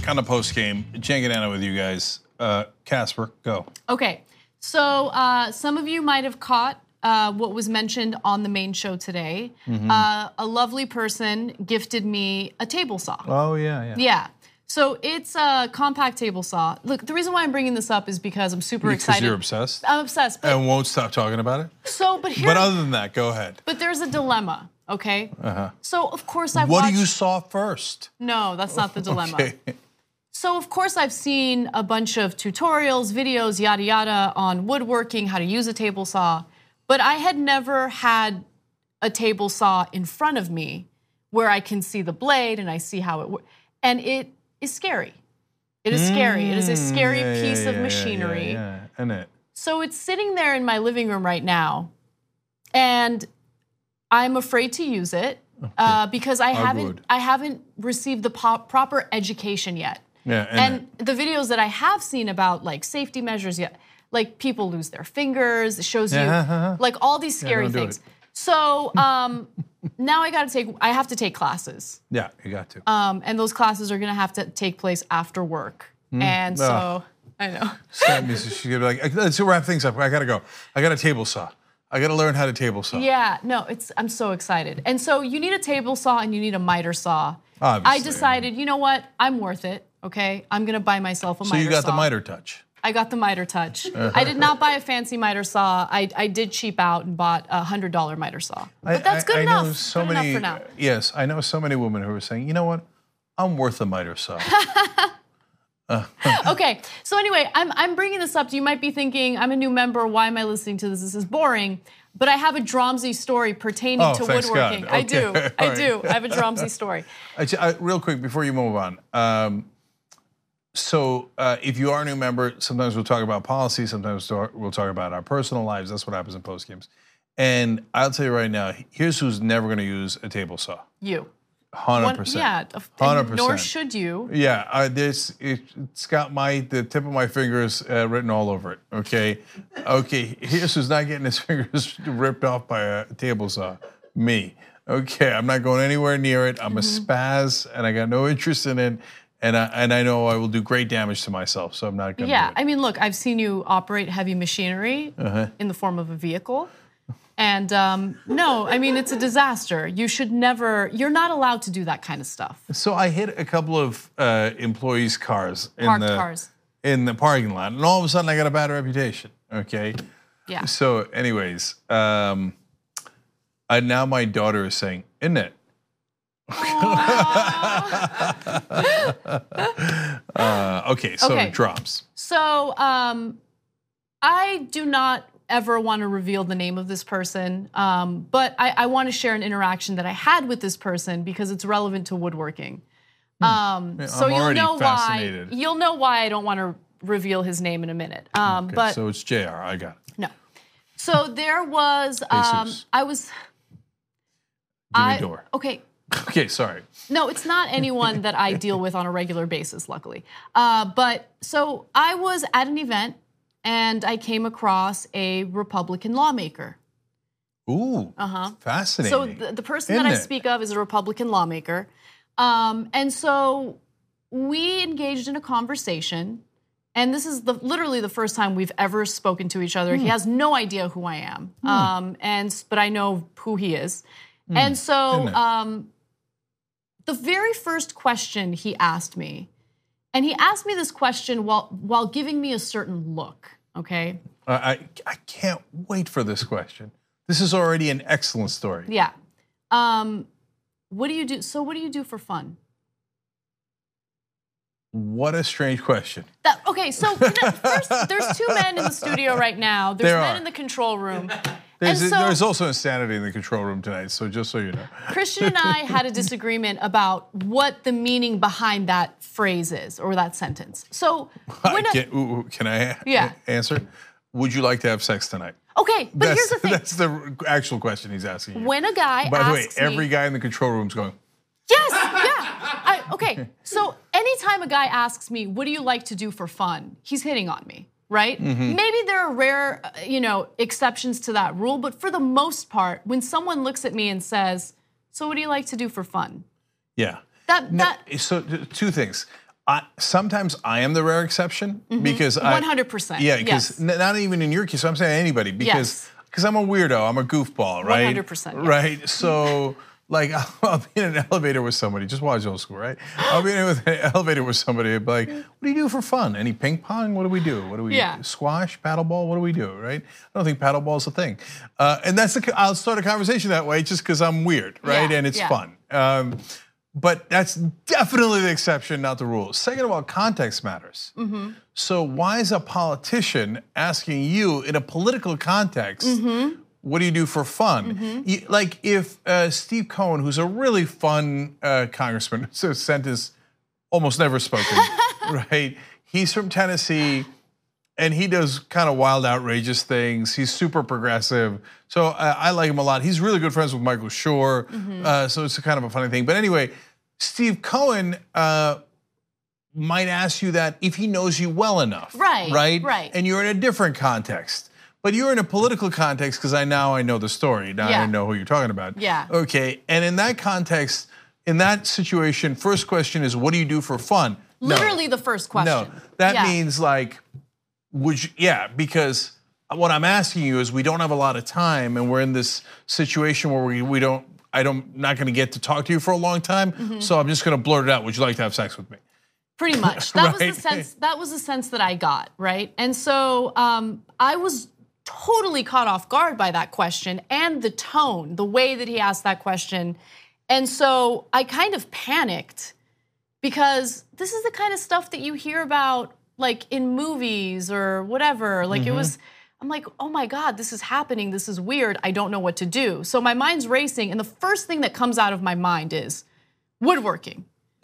back on the post game. Janganana with you guys. Casper, go. Okay, so some of you might have caught what was mentioned on the main show today. A lovely person gifted me a table saw. Oh, yeah. Yeah. So it's a compact table saw. Look, the reason why I'm bringing this up is because I'm super excited. Because you're obsessed? I'm obsessed. But, and won't stop talking about it? But other than that, go ahead. But there's a dilemma, okay? So, of course, I've What watched... do you saw first? No, that's not the dilemma. Okay. So, of course, I've seen a bunch of tutorials, videos, yada, yada, on woodworking, how to use a table saw. But I had never had a table saw in front of me where I can see the blade and I see how it works. And it is scary. It is scary. It is a scary piece of machinery. Yeah. Isn't it? So it's sitting there in my living room right now, and I'm afraid to use it because I haven't received the proper education yet. Yeah, and the videos that I have seen about like safety measures, like people lose their fingers, it shows you like all these scary things. So now I have to take classes. Yeah, you got to. And those classes are gonna have to take place after work. And so I know. She's gonna be like, let's wrap things up. I gotta go. I got a table saw. I gotta learn how to table saw. Yeah, no, I'm so excited. And so you need a table saw and you need a miter saw. Obviously. I decided, you know what? I'm worth it. Okay, I'm gonna buy myself a miter saw. So you got the miter touch. I got the miter touch. I did not buy a fancy miter saw. I did cheap out and bought a $100 miter saw. But that's good enough. I know so good many. Enough for now. Yes, I know so many women who are saying, you know what? I'm worth a miter saw. Okay, so anyway, I'm bringing this up. You might be thinking, I'm a new member. Why am I listening to this? This is boring. But I have a Dromsy story pertaining to woodworking. God. Okay. I do. I have a Dromsy story. Real quick before you move on. So if you are a new member, sometimes we'll talk about policy, sometimes we'll talk about our personal lives. That's what happens in post games. And I'll tell you right now, here's who's never going to use a table saw. You. 100%. Yeah, 100%. Nor should you. Yeah, it's got the tip of my fingers written all over it. Okay, here's who's not getting his fingers ripped off by a table saw. Me. Okay, I'm not going anywhere near it. I'm a spaz, and I got no interest in it. And I know I will do great damage to myself, so I'm not going to do it. I mean, look, I've seen you operate heavy machinery in the form of a vehicle. And no, I mean, it's a disaster. You're not allowed to do that kind of stuff. So I hit a couple of employees' cars in the parking lot, and all of a sudden I got a bad reputation, okay? Yeah. So anyways, now my daughter is saying, isn't it? Okay, drops. So I do not ever want to reveal the name of this person, but I want to share an interaction that I had with this person because it's relevant to woodworking. So you'll know why. You'll know why I don't want to reveal his name in a minute. But so it's JR. I got it. No. So there was. Give me a door. Okay. Okay, sorry. No, it's not anyone that I deal with on a regular basis, luckily. But so I was at an event and I came across a Republican lawmaker. Ooh, fascinating. So the person that I speak of is a Republican lawmaker. And so we engaged in a conversation, and this is literally the first time we've ever spoken to each other. He has no idea who I am, but I know who he is. And so the very first question he asked me, and he asked me this question while giving me a certain look, okay? I can't wait for this question. This is already an excellent story. Yeah. What do you do? So what do you do for fun? What a strange question. Okay, so first, there's two men in the studio right now. There's men in the control room. There's also insanity in the control room tonight, so just so you know. Christian and I had a disagreement about what the meaning behind that phrase is, or that sentence. So, can I answer? Would you like to have sex tonight? Okay, but here's the thing. That's the actual question he's asking you. When a guy asks me... By the way, every guy in the control room's going... Yes, yeah. Okay, so anytime a guy asks me, what do you like to do for fun? He's hitting on me. Right? Maybe there are rare, exceptions to that rule, but for the most part, when someone looks at me and says, "So what do you like to do for fun?" Yeah. So two things. Sometimes I am the rare exception because 100%. Yeah, because not even in your case. I'm saying anybody because I'm a weirdo. I'm a goofball, right? 100%. Right. So like I'll be in an elevator with somebody. Just watch Old School, right? I'll be in an elevator with somebody. I'll be like, what do you do for fun? Any ping pong? What do we do? What do we squash, paddleball? What do we do? Right? I don't think paddleball is a thing. And I'll start a conversation that way just because I'm weird, right? And it's fun. But that's definitely the exception, not the rule. Second of all, context matters. So why is a politician asking you in a political context, what do you do for fun? Like if Steve Cohen, who's a really fun congressman, so sentence almost never spoken, right? He's from Tennessee and he does kind of wild, outrageous things. He's super progressive. So I like him a lot. He's really good friends with Michael Schur. So it's kind of a funny thing. But anyway, Steve Cohen might ask you that if he knows you well enough. Right. And you're in a different context. But you're in a political context because now I know the story. Now I know who you're talking about. Okay, and in that context, in that situation, first question is, what do you do for fun? Literally the first question. No, that means like, because what I'm asking you is we don't have a lot of time and we're in this situation where I'm not gonna get to talk to you for a long time, so I'm just gonna blurt it out. Would you like to have sex with me? Pretty much. That was the sense. That was the sense that I got, right? And so I was totally caught off guard by that question and the tone, the way that he asked that question. And so I kind of panicked because this is the kind of stuff that you hear about like in movies or whatever. Like I'm like, oh my God, this is happening. This is weird. I don't know what to do. So my mind's racing. And the first thing that comes out of my mind is woodworking.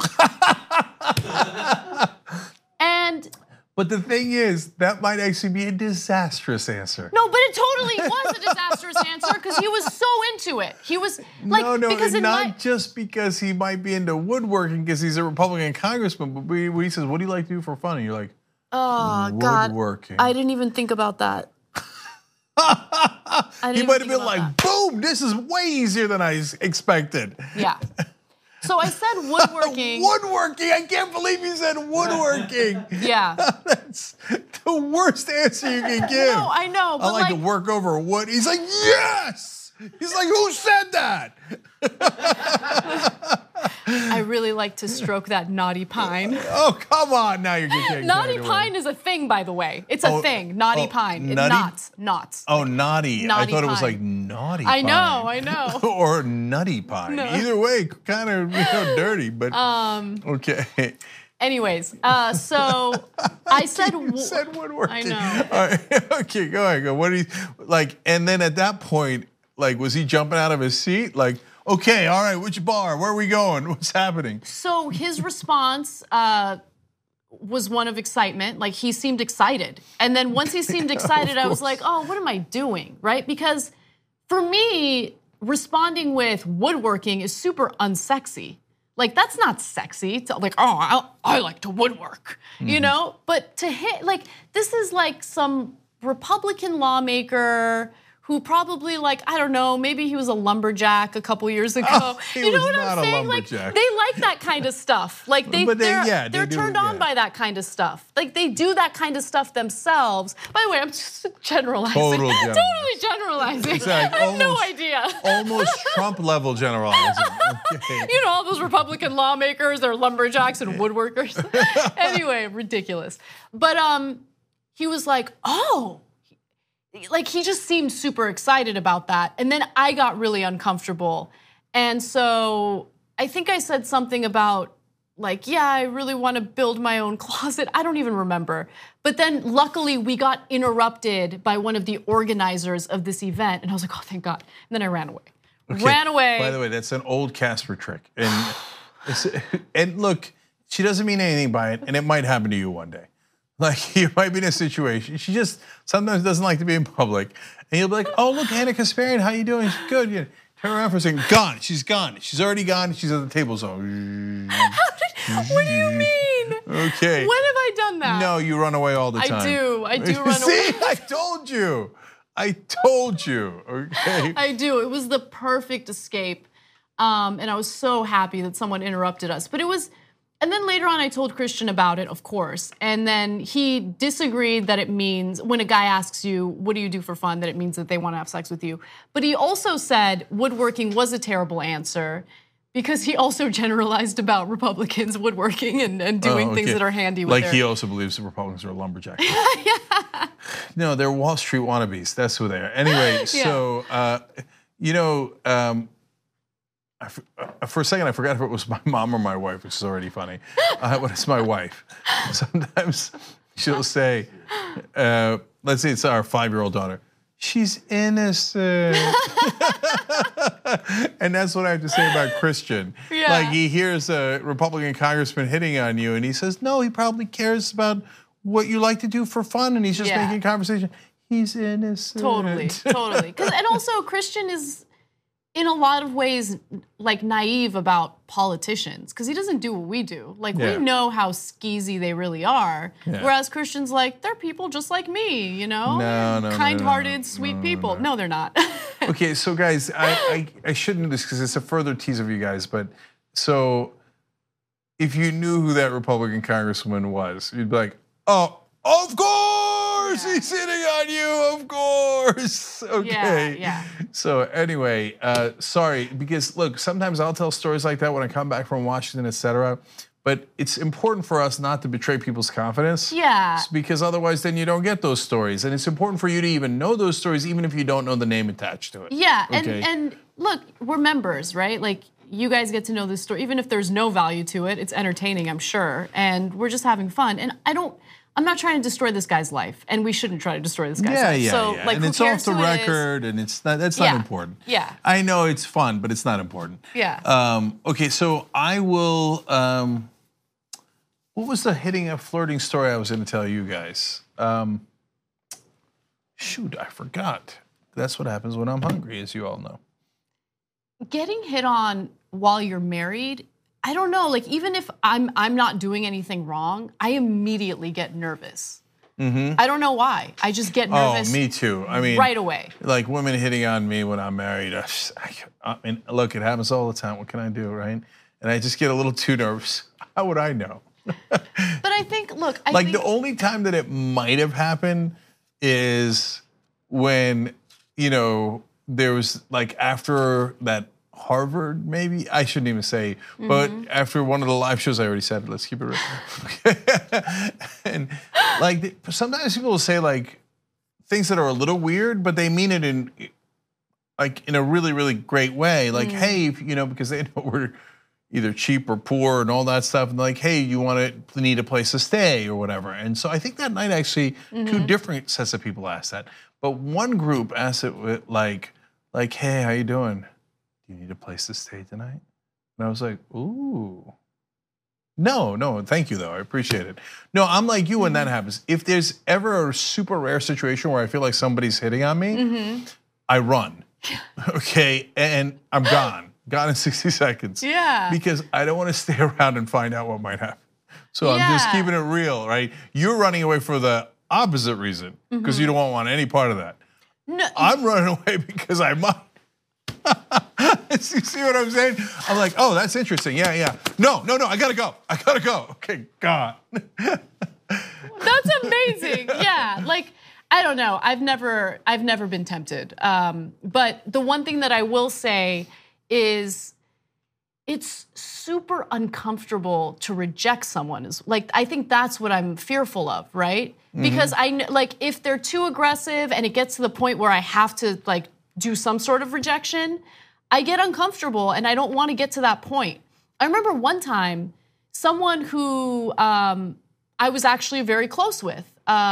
But the thing is, that might actually be a disastrous answer. No, but it totally was a disastrous answer because he was so into it. He was like, because not just because he might be into woodworking because he's a Republican congressman, but when he says, what do you like to do for fun? And you're like, oh, woodworking. God. I didn't even think about that. He might have been like, boom, this is way easier than I expected. Yeah. So I said woodworking. Woodworking? I can't believe you said woodworking. Yeah. That's the worst answer you can give. No, I know. But I like to work over wood. He's like, yes! He's like, who said that? I really like to stroke that knotty pine. Oh, come on. Now you're getting Knotty pine is a thing, by the way. It's a thing. Knotty pine. Knots. Oh, naughty. I thought it was like naughty pine. I know. Or nutty pine. No. Either way, kind of dirty, but okay. Anyways, so I said you said woodworking. I know. All right. Okay, go ahead. What do you like? And then at that point, like, was he jumping out of his seat? Like, okay, all right, which bar? Where are we going? What's happening? So his response was one of excitement. Like, he seemed excited. And then once he seemed excited, I was like, oh, what am I doing, right? Because for me, responding with woodworking is super unsexy. Like, that's not sexy. It's like, oh, I like to woodwork, you know? But to hit, like, this is like some Republican lawmaker who probably, like, I don't know, maybe he was a lumberjack a couple years ago. Oh, you know what I'm saying? Like, they like that kind of stuff. Like, they're turned on by that kind of stuff. Like, they do that kind of stuff themselves. By the way, I'm just generalizing. Totally generalizing. Exactly. I have no idea. Almost Trump-level generalizing. Okay. You know, all those Republican lawmakers, they're lumberjacks and woodworkers. Anyway, ridiculous. But he was like, oh. Like, he just seemed super excited about that. And then I got really uncomfortable. And so I think I said something about, like, yeah, I really want to build my own closet. I don't even remember. But then luckily we got interrupted by one of the organizers of this event. And I was like, oh, thank God. And then I ran away. Okay. Ran away. By the way, that's an old Casper trick. And look, she doesn't mean anything by it. And it might happen to you one day. Like, you might be in a situation. She just sometimes doesn't like to be in public. And you'll be like, oh, look, Ana Kasparian, how you doing? She's good. You turn around for a second. Gone. She's gone. She's already gone. She's at the table. So. What do you mean? Okay. When have I done that? No, you run away all the time. I do run away. See, I told you. Okay. I do. It was the perfect escape. And I was so happy that someone interrupted us. But it was, And then later on, I told Christian about it, of course. And then he disagreed that it means, when a guy asks you, what do you do for fun, that it means that they want to have sex with you. But he also said woodworking was a terrible answer because he also generalized about Republicans woodworking and doing things that are handy with he also believes the Republicans are lumberjacks. Yeah. No, they're Wall Street wannabes. That's who they are. Anyway, so, for a second, I forgot if it was my mom or my wife, which is already funny. But it's my wife. Sometimes she'll say, let's say it's our 5-year-old daughter, she's innocent. And that's what I have to say about Christian. Yeah. Like he hears a Republican congressman hitting on you and he says, no, he probably cares about what you like to do for fun and he's just making conversation. He's innocent. Totally. And also Christian is, in a lot of ways, like naive about politicians because he doesn't do what we do. Like we know how skeezy they really are. Yeah. Whereas Christian's like, they're people just like me, you know? No, kind-hearted, sweet people. No, they're not. Okay, so guys, I shouldn't do this because it's a further tease of you guys, but so if you knew who that Republican congresswoman was, you'd be like, oh, of course, he's hitting on you, of course. Okay. Yeah. So anyway, sorry, because look, sometimes I'll tell stories like that when I come back from Washington, etc. But it's important for us not to betray people's confidence. Yeah. Because otherwise then you don't get those stories. And it's important for you to even know those stories, even if you don't know the name attached to it. Yeah, okay? and look, we're members, right? Like, you guys get to know this story. Even if there's no value to it, it's entertaining, I'm sure. And we're just having fun. And I'm not trying to destroy this guy's life, and we shouldn't try to destroy this guy's life. So, like, and it's off the record, and that's not important. Yeah. I know it's fun, but it's not important. Yeah. Okay, so I will. What was the hitting and flirting story I was going to tell you guys? Shoot, I forgot. That's what happens when I'm hungry, as you all know. Getting hit on while you're married, I don't know. Like, even if I'm not doing anything wrong, I immediately get nervous. Mm-hmm. I don't know why. I just get nervous. Oh, me too. I mean, right away. Like women hitting on me when I'm married. I mean, look, it happens all the time. What can I do, right? And I just get a little too nervous. How would I know? But I think, look, I think the only time that it might have happened is when, there was like after that Harvard, maybe? I shouldn't even say, but after one of the live shows, I already said it, let's keep it real. And like, sometimes people will say like things that are a little weird, but they mean it in a really, really great way. Like, hey, because they know we're either cheap or poor and all that stuff. And like, hey, you need a place to stay or whatever. And so I think that night actually two different sets of people asked that. But one group asked it with like, hey, how you doing? Do you need a place to stay tonight? And I was like, ooh. No, thank you though, I appreciate it. No, I'm like you when that happens. If there's ever a super rare situation where I feel like somebody's hitting on me, I run, okay? And I'm gone in 60 seconds. Yeah. Because I don't want to stay around and find out what might happen. So I'm just keeping it real, right? You're running away for the opposite reason, because you don't want any part of that. No. I'm running away because I might. You see what I'm saying? I'm like, oh, that's interesting. Yeah. No, I gotta go. Okay, God. That's amazing. Yeah, like, I don't know. I've never been tempted. But the one thing that I will say is it's super uncomfortable to reject someone. I think that's what I'm fearful of, right? Because if they're too aggressive and it gets to the point where I have to do some sort of rejection, I get uncomfortable and I don't want to get to that point. I remember one time, someone who I was actually very close with,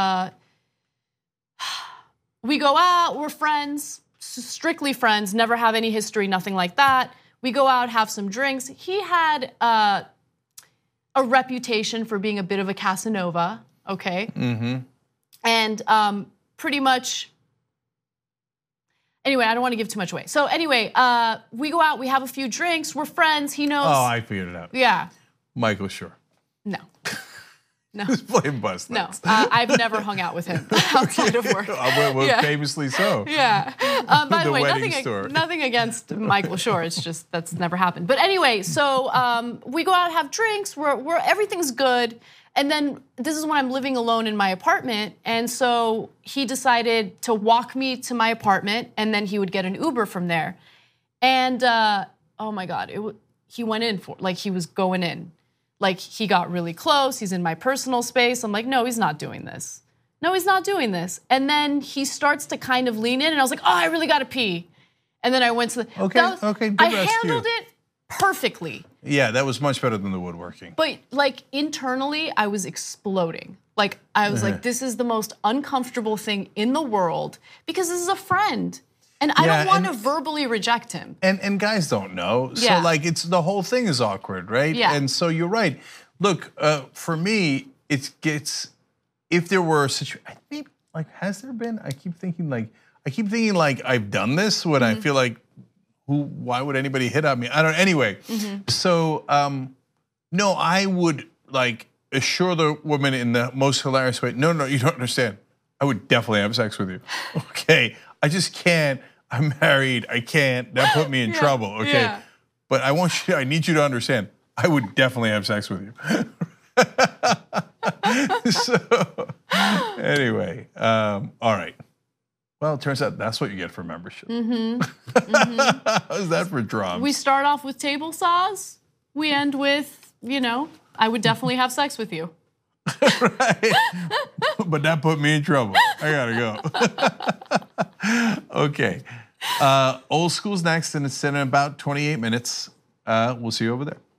we go out, we're friends, strictly friends, never have any history, nothing like that. We go out, have some drinks. He had a reputation for being a bit of a Casanova, okay? And pretty much, anyway, I don't want to give too much away. So anyway, we go out, we have a few drinks, we're friends, he knows. Oh, I figured it out. Yeah. Michael Schur. No. No. Who's playing bus No, nuts? I've never hung out with him outside of work. Well, Yeah. famously so. Yeah. By the way, wedding story. nothing against Michael Shore. It's just that's never happened. But anyway, so we go out and have drinks. We're everything's good. And then this is when I'm living alone in my apartment. And so he decided to walk me to my apartment, and then he would get an Uber from there. And oh my God, he went in for he was going in. Like, he got really close. He's in my personal space. I'm like, no, he's not doing this. No, he's not doing this. And then he starts to kind of lean in, and I was like, oh, I really got to pee. And then I went to the... Okay, good I rescue. handled it perfectly. Yeah, that was much better than the woodworking. But, like, internally, I was exploding. Like, I was like, this is the most uncomfortable thing in the world because this is a friend. And I don't want to verbally reject him. And guys don't know. So, Yeah. like, it's the whole thing is awkward, right? Yeah. And so you're right. Look, for me, it gets, if there were a situation, I think, like, has there been? I keep thinking, like, I've done this when I feel like, why would anybody hit on me? I don't, anyway. So, no, I would, like, assure the woman in the most hilarious way, no, you don't understand. I would definitely have sex with you. Okay, I just can't. I'm married. I can't. That put me in trouble. Okay, yeah. but I need you to understand. I would definitely have sex with you. So, anyway, all right. Well, it turns out that's what you get for membership. How's that for drums? We start off with table saws. We end with, I would definitely have sex with you. Right. But that put me in trouble. I gotta go. Okay. Old School's next, and it's in about 28 minutes. We'll see you over there.